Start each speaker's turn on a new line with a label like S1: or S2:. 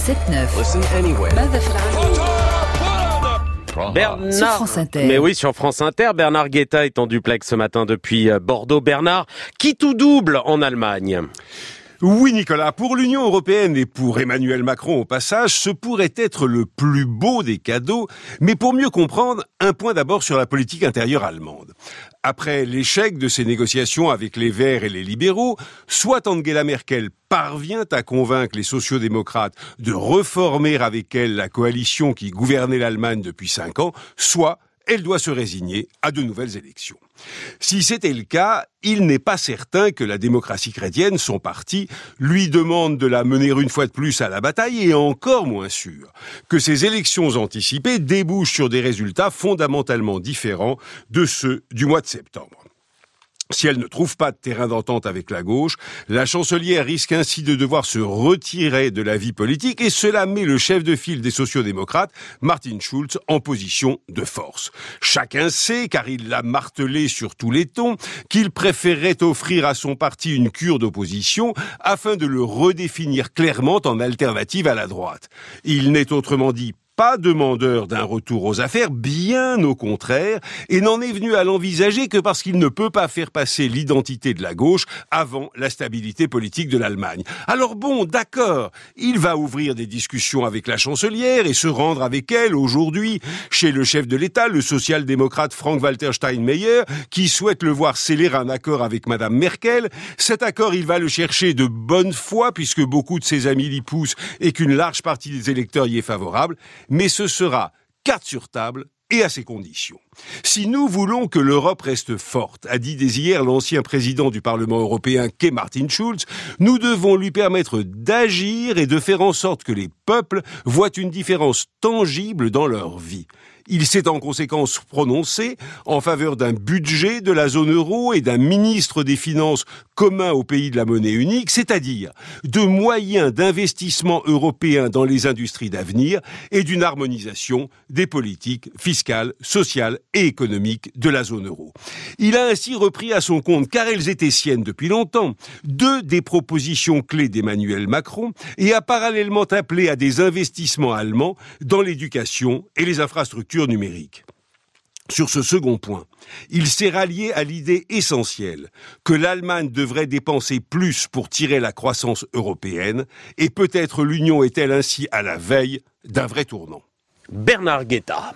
S1: 7-9.
S2: Listen anywhere.
S1: Bernard, sur France Inter.
S3: Mais oui, sur France Inter, Bernard Guetta est en duplex ce matin depuis Bordeaux. Bernard, qui tout double en Allemagne?
S4: Oui, Nicolas, pour l'Union européenne et pour Emmanuel Macron au passage, ce pourrait être le plus beau des cadeaux. Mais pour mieux comprendre, un point d'abord sur la politique intérieure allemande. Après l'échec de ses négociations avec les Verts et les libéraux, soit Angela Merkel parvient à convaincre les sociodémocrates de reformer avec elle la coalition qui gouvernait l'Allemagne depuis 5 ans, soit elle doit se résigner à de nouvelles élections. Si c'était le cas, il n'est pas certain que la démocratie chrétienne, son parti, lui demande de la mener une fois de plus à la bataille, et encore moins sûr que ces élections anticipées débouchent sur des résultats fondamentalement différents de ceux du mois de septembre. Si elle ne trouve pas de terrain d'entente avec la gauche, la chancelière risque ainsi de devoir se retirer de la vie politique et cela met le chef de file des sociodémocrates, Martin Schulz, en position de force. Chacun sait, car il l'a martelé sur tous les tons, qu'il préférerait offrir à son parti une cure d'opposition afin de le redéfinir clairement en alternative à la droite. Il n'est autrement dit pas demandeur d'un retour aux affaires, bien au contraire, et n'en est venu à l'envisager que parce qu'il ne peut pas faire passer l'identité de la gauche avant la stabilité politique de l'Allemagne. Alors bon, d'accord, il va ouvrir des discussions avec la chancelière et se rendre avec elle aujourd'hui chez le chef de l'État, le social-démocrate Frank-Walter Steinmeier, qui souhaite le voir sceller un accord avec Madame Merkel. Cet accord, il va le chercher de bonne foi, puisque beaucoup de ses amis l'y poussent et qu'une large partie des électeurs y est favorable. Mais ce sera carte sur table et à ses conditions. Si nous voulons que l'Europe reste forte, a dit dès hier l'ancien président du Parlement européen qu'est Martin Schulz, nous devons lui permettre d'agir et de faire en sorte que les peuples voient une différence tangible dans leur vie. Il s'est en conséquence prononcé en faveur d'un budget de la zone euro et d'un ministre des Finances commun aux pays de la monnaie unique, c'est-à-dire de moyens d'investissement européens dans les industries d'avenir et d'une harmonisation des politiques fiscales, sociales et économiques de la zone euro. Il a ainsi repris à son compte, car elles étaient siennes depuis longtemps, 2 des propositions clés d'Emmanuel Macron et a parallèlement appelé à des investissements allemands dans l'éducation et les infrastructures numériques. Sur ce second point, il s'est rallié à l'idée essentielle que l'Allemagne devrait dépenser plus pour tirer la croissance européenne, et peut-être l'Union est-elle ainsi à la veille d'un vrai tournant.
S3: Bernard Guetta.